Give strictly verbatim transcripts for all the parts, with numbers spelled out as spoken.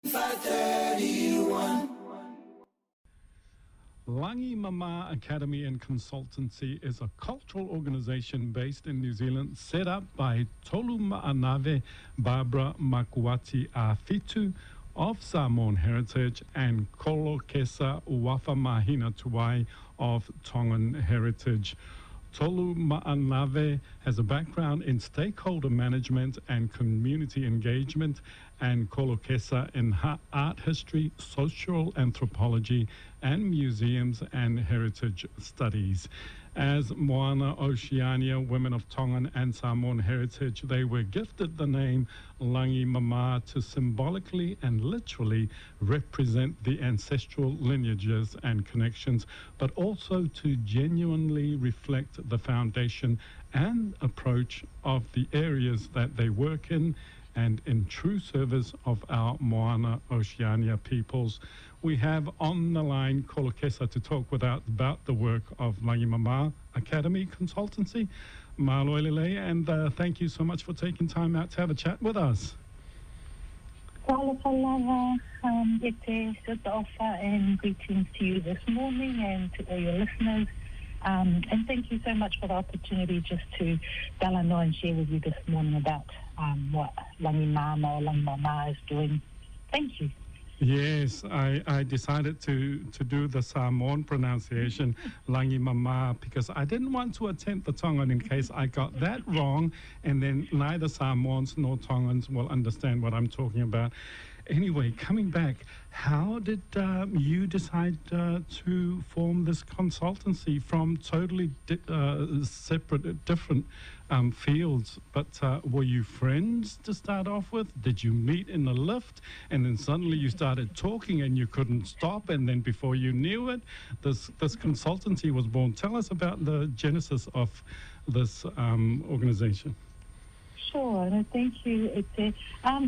five thirty-one. Langi Mama Academy and Consultancy is a cultural organisation based in New Zealand set up by Tolu Ma'anave Barbara Makuati Afitu of Samoan heritage and Kolokesa Uwafa Mahina Tuai of Tongan heritage. Tolu Ma'anave has a background in stakeholder management and community engagement, and Kolokesa in ha- art history, social anthropology, and museums and heritage studies. As Moana Oceania, women of Tongan and Samoan heritage, they were gifted the name Langi Mama to symbolically and literally represent the ancestral lineages and connections, but also to genuinely reflect the foundation and approach of the areas that they work in, and in true service of our Moana Oceania peoples. We have on the line Kolokesa to talk with us about the work of Langi Mama Academy Consultancy. Maloelele, and uh, thank you so much for taking time out to have a chat with us. Wala um, Ete Ofa, and greetings to you this morning and to all your listeners. Um, and thank you so much for the opportunity just to Dalano and share with you this morning about um, what Langi Mama or Langi Mama is doing. Thank you. Yes, I, I decided to, to do the Samoan pronunciation, Langi Mama, because I didn't want to attempt the Tongan in case I got that wrong, and then neither Samoans nor Tongans will understand what I'm talking about. Anyway, coming back, how did um, you decide uh, to form this consultancy from totally di- uh, separate, different um, fields? But uh, were you friends to start off with? Did you meet in the lift and then suddenly you started talking and you couldn't stop, and then before you knew it, this this consultancy was born? Tell us about the genesis of this um, organization. Sure, no, thank you. It's a, um,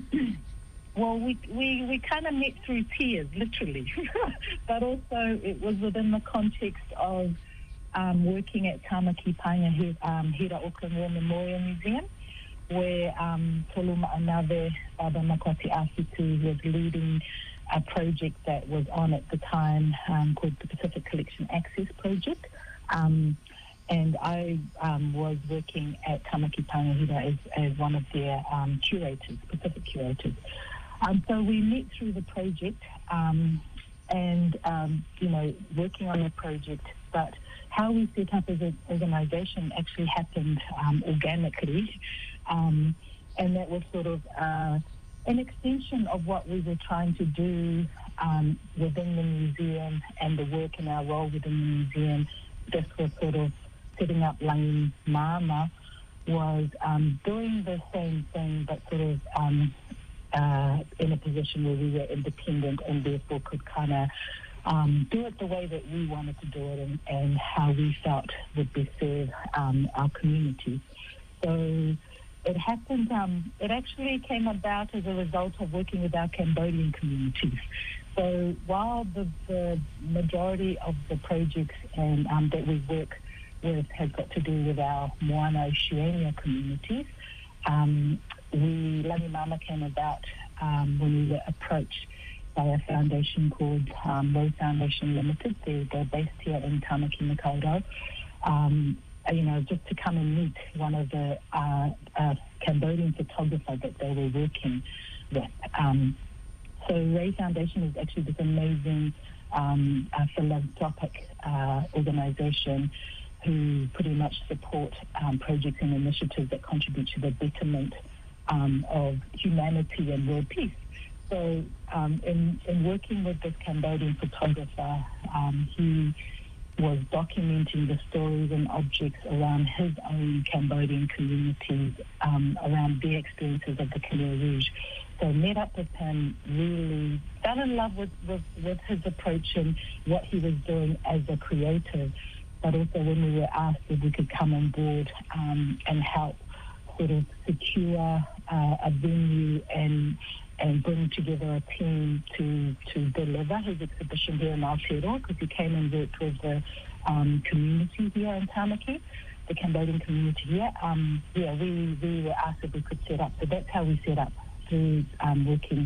Well, we we, we kind of met through tears, literally, but also it was within the context of um, working at Tamaki Painga um, Hira Auckland War Memorial Museum, where um, Tolu Ma'anave Baba Makwati Afitu was leading a project that was on at the time um, called the Pacific Collection Access Project. Um, and I um, was working at Tamaki Painga Hira as, as one of their um, curators, Pacific curators. Um, so we met through the project um, and, um, you know, working on the project, but how we set up as an organisation actually happened um, organically, um, and that was sort of uh, an extension of what we were trying to do um, within the museum and the work and our role within the museum. This was sort of setting up Langi Mama was um, doing the same thing, but sort of um, Uh, in a position where we were independent and therefore could kind of um, do it the way that we wanted to do it, and, and how we felt would best serve um, our community. So it happened, um, it actually came about as a result of working with our Cambodian communities. So while the, the majority of the projects and um, that we work with has got to do with our Moana Oceania communities, um, We, Langi Mama came about um, when we were approached by a foundation called um, Roe Foundation Limited. They're, they're based here in Tamaki Makaurau. Um, you know, just to come and meet one of the uh, uh, Cambodian photographers that they were working with. Um, so Roe Foundation is actually this amazing um, uh, philanthropic uh, organization who pretty much support um, projects and initiatives that contribute to the betterment Um, of humanity and world peace. So um, in, in working with this Cambodian photographer, um, he was documenting the stories and objects around his own Cambodian communities, um, around their experiences of the Khmer Rouge. So met up with him, really fell in love with, with, with his approach and what he was doing as a creative, but also when we were asked if we could come on board um, and help sort of secure uh, a venue and and bring together a team to to deliver his exhibition here in Aotearoa, because he came and worked with the um, community here in Tamaki, the Cambodian community here. Um, yeah, we, we were asked if we could set up. So that's how we set up, through um, working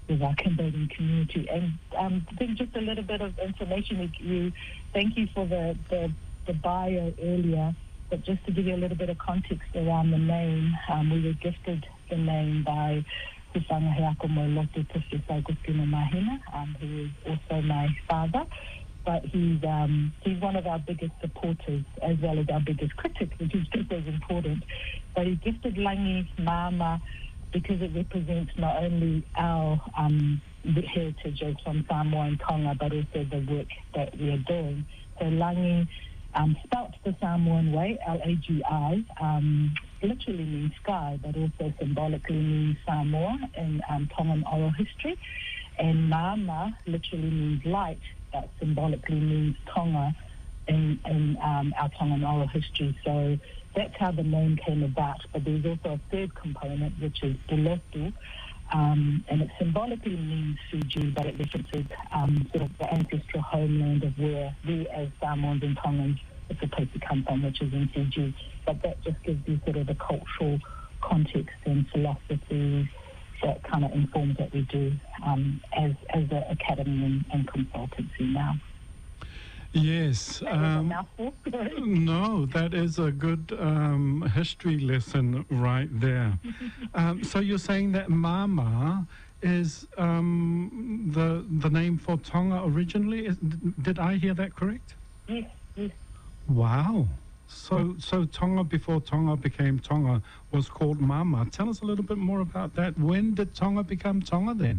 with our Cambodian community. And um, I think just a little bit of information. You, thank you for the, the, the bio earlier, but just to give you a little bit of context around the name, um, we were gifted the name by Husanga Heako Molotu, Professor Agustino Mahina, um, who is also my father. But he's um, he's one of our biggest supporters as well as our biggest critic, which is just as important. But he gifted Langi Mama because it represents not only our um, heritage as from Samoa and Tonga, but also the work that we are doing. So Langi, um, spelt the Samoan way, L A G I, um, literally means sky, but also symbolically means Samoa in um, Tongan oral history. And Mama literally means light, that symbolically means Tonga in, in um, our Tongan oral history. So that's how the name came about. But there's also a third component, which is Bulotu, um, and it symbolically means Fiji, but it references um, sort of the ancestral homeland of where we as Samoans and Tongans are supposed to come from, which is in Fiji. But that just gives you sort of the cultural context and philosophy that kind of informs what we do um, as as an academy and, and consultancy now. Yes. Um, no, that is a good um, history lesson right there. um, so you're saying that Mama is um, the the name for Tonga originally? Is, did I hear that correct? Yes, yes. Wow. So, so Tonga before Tonga became Tonga was called Mama. Tell us a little bit more about that. When did Tonga become Tonga then?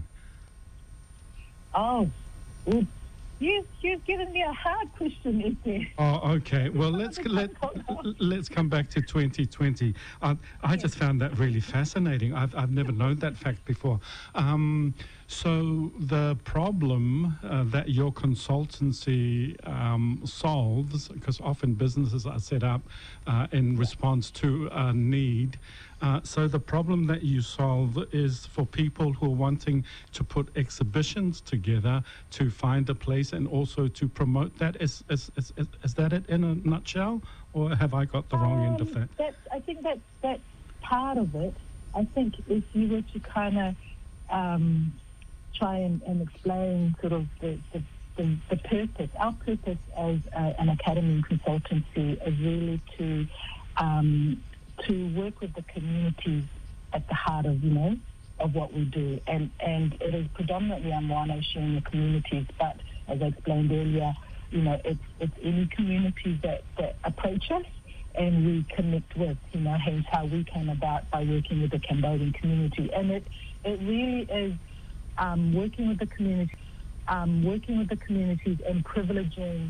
Oh, ooh. You, you've given me a hard question, Ete. Oh, okay. Well, let's let, let's come back to twenty twenty. Uh, I just found that really fascinating. I've, I've never known that fact before. Um, so the problem uh, that your consultancy um, solves, because often businesses are set up uh, in response to a need, Uh, so the problem that you solve is for people who are wanting to put exhibitions together to find a place and also to promote that. Is, is, is, is, is that it in a nutshell, or have I got the wrong um, end of that? That's, I think that's, that's part of it. I think if you were to kind of um, try and, and explain sort of the, the, the, the purpose, our purpose as uh, an academy and consultancy is really to um, to work with the communities at the heart of, you know, of what we do. And and it is predominantly on Moana sharing the communities, but as I explained earlier, you know, it's it's any communities that, that approach us and we connect with, you know, hence how we came about by working with the Cambodian community. And it, it really is um, working with the community, um, working with the communities and privileging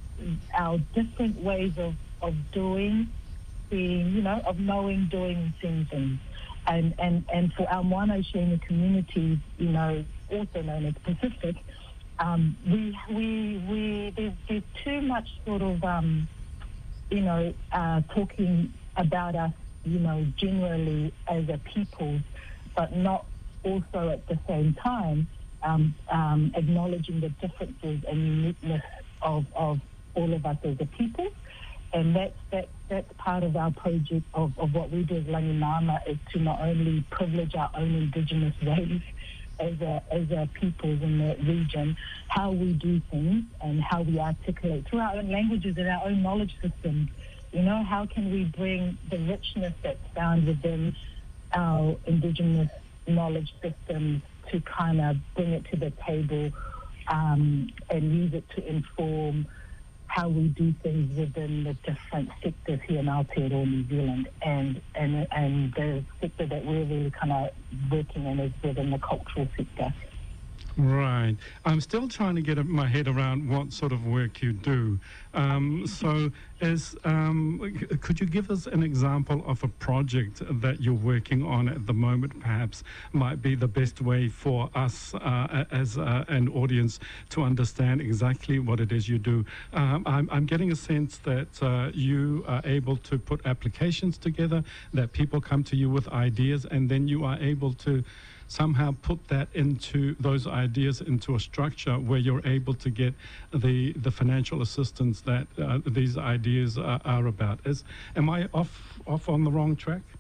our different ways of, of doing, being, you know, of knowing, doing, and seeing things. And, and, and for our Moana sharing communities, you know, also known as Pacific, um, we, we, we, there's, there's too much sort of, um, you know, uh, talking about us, you know, generally as a people, but not also at the same time um, um, acknowledging the differences and uniqueness of, of all of us as a people. And that's, that's, that's part of our project of, of what we do as Langi Mama, is to not only privilege our own Indigenous ways as a, as a peoples in the region, how we do things and how we articulate through our own languages and our own knowledge systems. You know, how can we bring the richness that's found within our Indigenous knowledge systems to kind of bring it to the table um, and use it to inform how we do things within the different sectors here in Aotearoa, New Zealand, and, and and the sector that we're really kind of working in is within the cultural sector. Right. I'm still trying to get my head around what sort of work you do. Um, so, is um, could you give us an example of a project that you're working on at the moment? Perhaps might be the best way for us uh, as uh, an audience to understand exactly what it is you do. Um, I'm, I'm getting a sense that uh, you are able to put applications together, that people come to you with ideas, and then you are able to somehow put that into those ideas into a structure where you're able to get the the financial assistance that uh, these ideas are, are about. Is am I off off on the wrong track?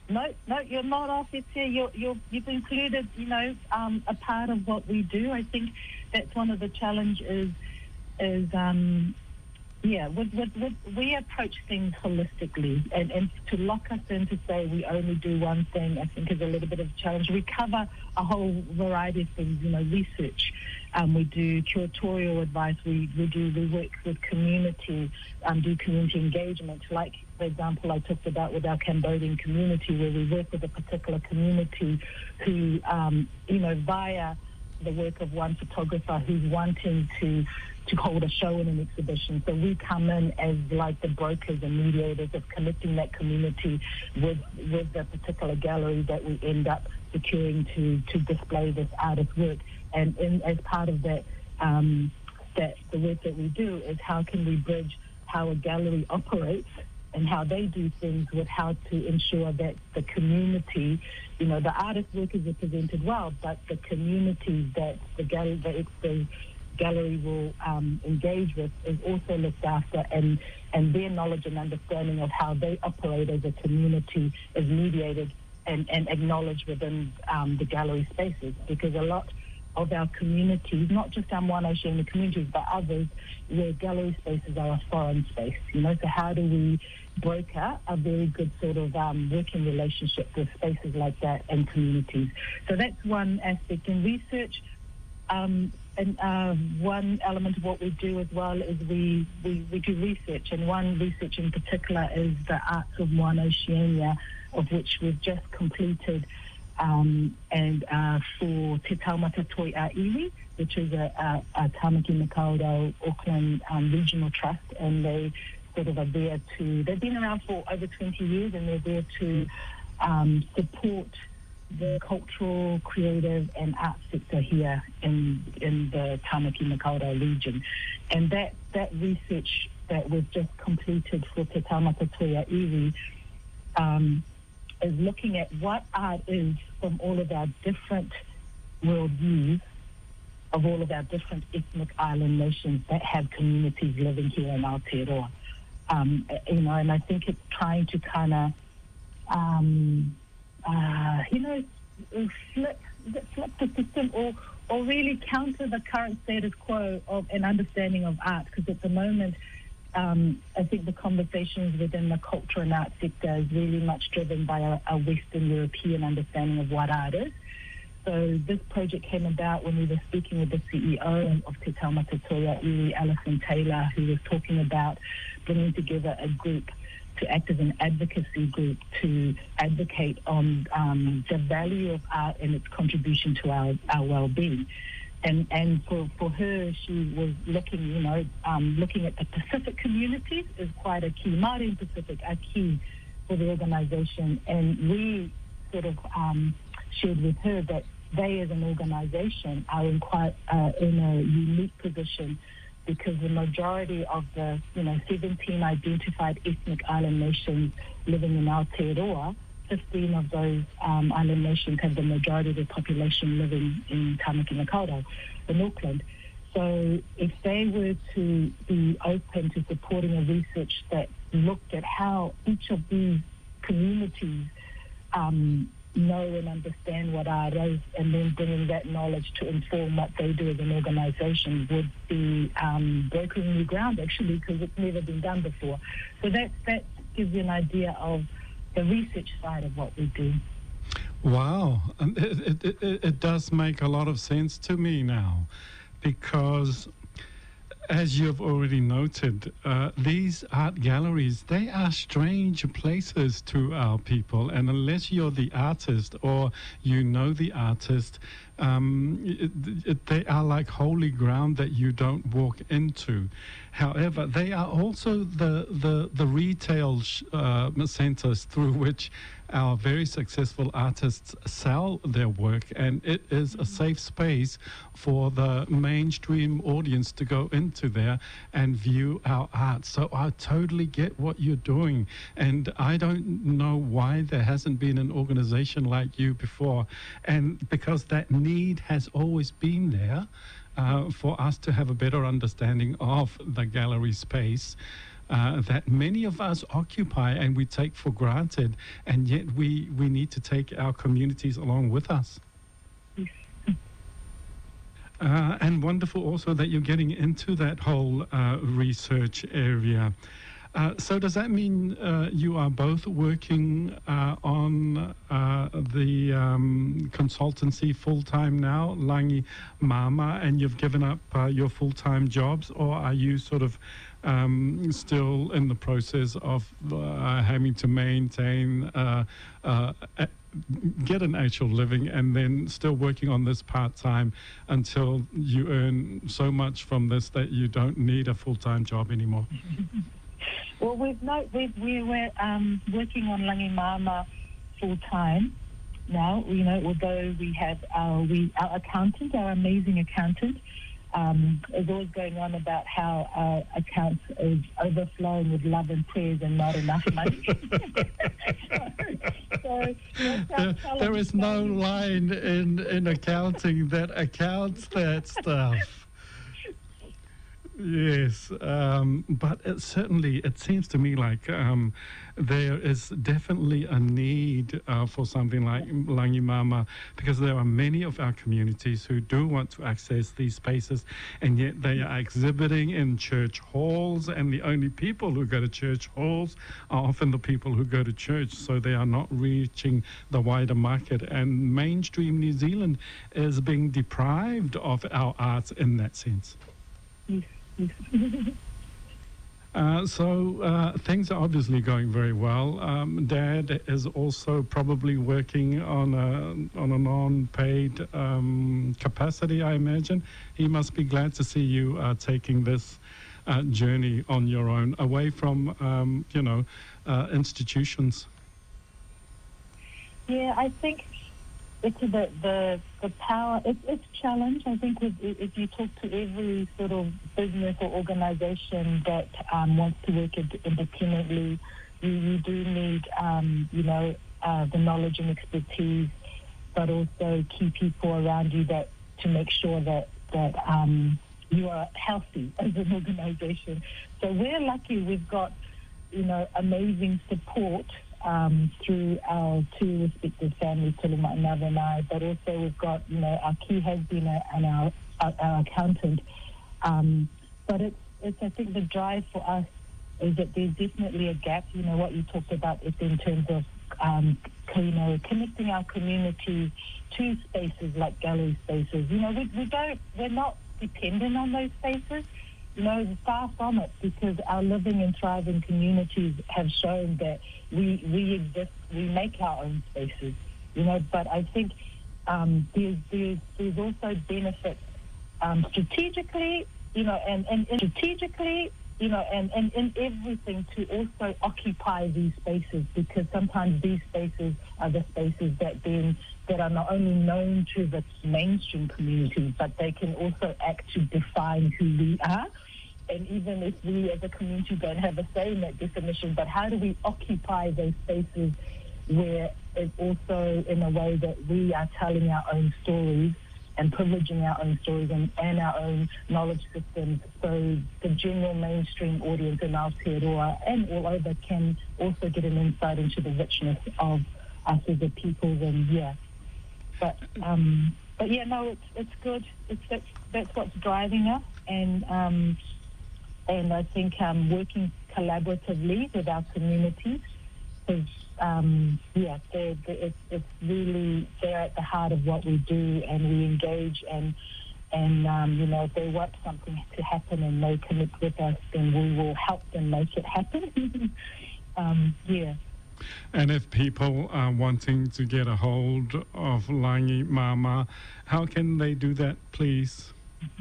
No, no, you're not off. It's here. You're, you're, you've included, you know, um, a part of what we do. I think that's one of the challenges is, um, yeah, with, with, with, we approach things holistically. And, and to lock us in to say we only do one thing, I think is a little bit of a challenge. We cover a whole variety of things, you know, research. Um, we do curatorial advice. We, we do we work with community, um, do community engagement. Like, for example, I talked about with our Cambodian community, where we work with a particular community who, um, you know, via the work of one photographer who's wanting to to hold a show and an exhibition. So we come in as like the brokers and mediators of connecting that community with with the particular gallery that we end up securing to to display this artist's work. And in, as part of that, um, that the work that we do is how can we bridge how a gallery operates and how they do things with how to ensure that the community, you know, the artist's work is represented well, but the community that the gallery, the, the gallery will um, engage with is also looked after, and, and their knowledge and understanding of how they operate as a community is mediated and, and acknowledged within um, the gallery spaces, because a lot of our communities, not just our Moana Oceania communities, but others, where gallery spaces are a foreign space, you know, so how do we broker a very good sort of um, working relationship with spaces like that and communities? So that's one aspect. In research, um, and uh, one element of what we do as well is we, we, we do research, and one research in particular is the Arts of Moana Oceania, of which we've just completed Um, and uh, for Te Taumata Toi a Iwi, which is a, a, a Tamaki Makaurau Auckland um, Regional Trust, and they sort of are there to, they've been around for over twenty years, and they're there to um, support the cultural, creative and art sector here in in the Tamaki Makaurau region. And that, that research that we've just completed for Te Taumata Toi a Iwi um, is looking at what art is from all of our different worldviews of all of our different ethnic island nations that have communities living here in Aotearoa. Um, you know, and I think it's trying to kind of, um, uh, you know, flip, flip the system or, or really counter the current status quo of an understanding of art, because at the moment, Um, I think the conversations within the culture and art sector is really much driven by a, a Western European understanding of what art is. So this project came about when we were speaking with the C E O of Te Taumata Toi a Iwi, Alison Taylor, who was talking about bringing together a group to act as an advocacy group to advocate on um, the value of art and its contribution to our, our well-being. And and for, for her, she was looking, you know, um, looking at the Pacific communities is quite a key. Māori and Pacific are key for the organisation. And we sort of um, shared with her that they as an organisation are in quite uh, in a unique position, because the majority of the, you know, seventeen identified ethnic island nations living in Aotearoa, fifteen of those um, island nations have the majority of the population living in Tamaki Makaurau in Auckland. So if they were to be open to supporting a research that looked at how each of these communities um, know and understand what art is, and then bringing that knowledge to inform what they do as an organisation, would be um, brokering new ground, actually, because it's never been done before. So that, that gives you an idea of the research side of what we do. Wow, it, it, it, it does make a lot of sense to me now, because as you've already noted, uh, these art galleries, they are strange places to our people, and unless you're the artist or you know the artist, um, it, it, they are like holy ground that you don't walk into. However, they are also the the, the retail sh- uh, centers through which our very successful artists sell their work, and it is a safe space for the mainstream audience to go into there and view our art. So I totally get what you're doing, and I don't know why there hasn't been an organization like you before, and because that need has always been there uh, for us to have a better understanding of the gallery space. uh, that many of us occupy and we take for granted, and yet we, we need to take our communities along with us. Uh, and wonderful also that you're getting into that whole uh, research area. Uh, so does that mean uh, you are both working uh, on uh, the um, consultancy full-time now, Langi Mama, and you've given up uh, your full-time jobs, or are you sort of um, still in the process of uh, having to maintain, uh, uh, a, get an actual living, and then still working on this part-time until you earn so much from this that you don't need a full-time job anymore? Well, we've no, we've, we were um, working on Langi Mama full time now. You know, although we have our we our accountant, our amazing accountant, um, is always going on about how our accounts is overflowing with love and prayers and not enough money. so, so there, there is no line in in accounting that accounts that stuff. Yes, um, but it certainly, it seems to me like um, there is definitely a need uh, for something like Langi Mama, because there are many of our communities who do want to access these spaces, and yet they are exhibiting in church halls, and the only people who go to church halls are often the people who go to church, so they are not reaching the wider market, and mainstream New Zealand is being deprived of our arts in that sense. Yes. Uh, so uh, things are obviously going very well. Um, Dad is also probably working on a on a non-paid um, capacity, I imagine. He must be glad to see you uh, taking this uh, journey on your own, away from um, you know uh, institutions. Yeah, I think it's the the, the power. It's it's a challenge. I think with, if you talk to every sort of business or organisation that um, wants to work independently, you, you do need um, you know uh, the knowledge and expertise, but also key people around you that to make sure that that um, you are healthy as an organisation. So we're lucky. We've got you know amazing support. Um, through our two respective families, Tolu Ma'anawe and I, but also we've got, you know, our key husband and our, our, our accountant. Um, but it's, it's, I think the drive for us is that there's definitely a gap. You know, what you talked about is in terms of, um, you know, connecting our community to spaces like gallery spaces. You know, we, we don't, we're not dependent on those spaces. You know, far from it, because our living and thriving communities have shown that we we exist, we make our own spaces, you know, but I think um, there's, there's, there's also benefits um, strategically, you know, and, and, and strategically, you know, and, and in everything to also occupy these spaces, because sometimes these spaces are the spaces that then that are not only known to the mainstream community, but they can also act to define who we are. And even if we as a community don't have a say in that definition, but how do we occupy those spaces where it's also in a way that we are telling our own stories and privileging our own stories and, and our own knowledge systems, so the general mainstream audience in Aotearoa and all over can also get an insight into the richness of us as a people. And yeah, but um, but yeah, no, it's it's good. It's that's that's what's driving us, and um, and I think um, working collaboratively with our communities is um, yeah, they're, they're, it's it's really they're at the heart of what we do, and we engage and and um, you know if they want something to happen and they connect with us, then we will help them make it happen. um, yeah. And if people are wanting to get a hold of Langi Mama, how can they do that, please?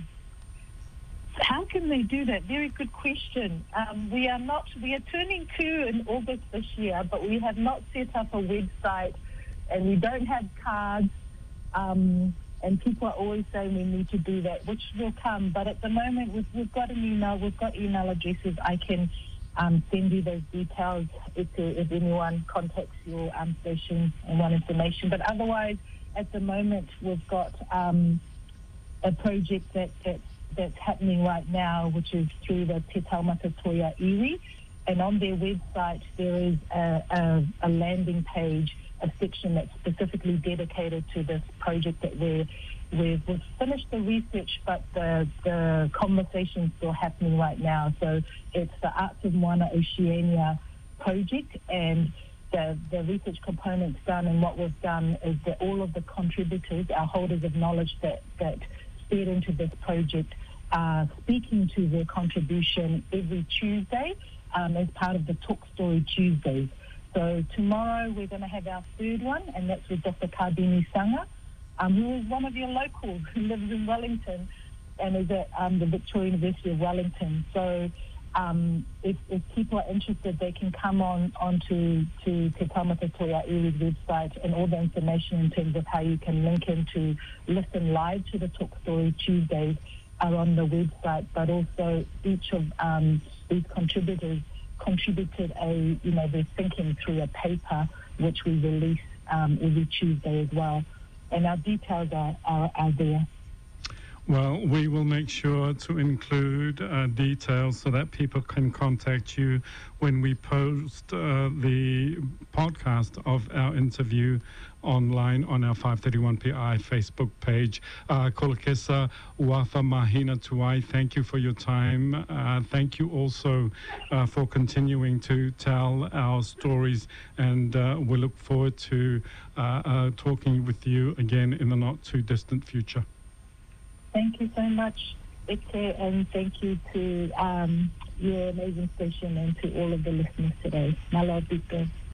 How can they do that? Very good question. Um, we are not, we are turning two in August this year, but we have not set up a website, and we don't have cards. Um, and people are always saying we need to do that, which will come. But at the moment, we've, we've got an email, we've got email addresses. I can Um, send you those details if, if anyone contacts your um, station and want information. But otherwise, at the moment, we've got um, a project that, that's that's happening right now, which is through the Te Taumata Toia Iwi. And on their website, there is a, a, a landing page, a section that's specifically dedicated to this project that we're, we've, we've finished the research, but the, the conversation's still happening right now. So it's the Arts of Moana Oceania project, and the, the research component's done, and what we've done is that all of the contributors, our holders of knowledge that, that steered into this project, are speaking to their contribution every Tuesday um, as part of the Talk Story Tuesdays. So tomorrow we're going to have our third one, and that's with Doctor Kardini Sanga, um, who is one of your locals who lives in Wellington and is at um, the Victoria University of Wellington. So um, if, if people are interested, they can come on onto to Te Taumata Toia Iwi's website, and all the information in terms of how you can link in to listen live to the Talk Story Tuesdays are on the website. But also each of um, these contributors contributed a, you know, they're thinking through a paper which we release um, every Tuesday as well. And our details are, are, are there. Well, we will make sure to include uh, details so that people can contact you when we post uh, the podcast of our interview online on our five thirty-one P I Facebook page. Uh, Kolokesa Uafa Mahina Tuai, thank you for your time. Uh, thank you also uh, for continuing to tell our stories, and uh, we look forward to uh, uh, talking with you again in the not too distant future. Thank you so much, Ike, and thank you to um, your amazing station and to all of the listeners today. Malo Biko.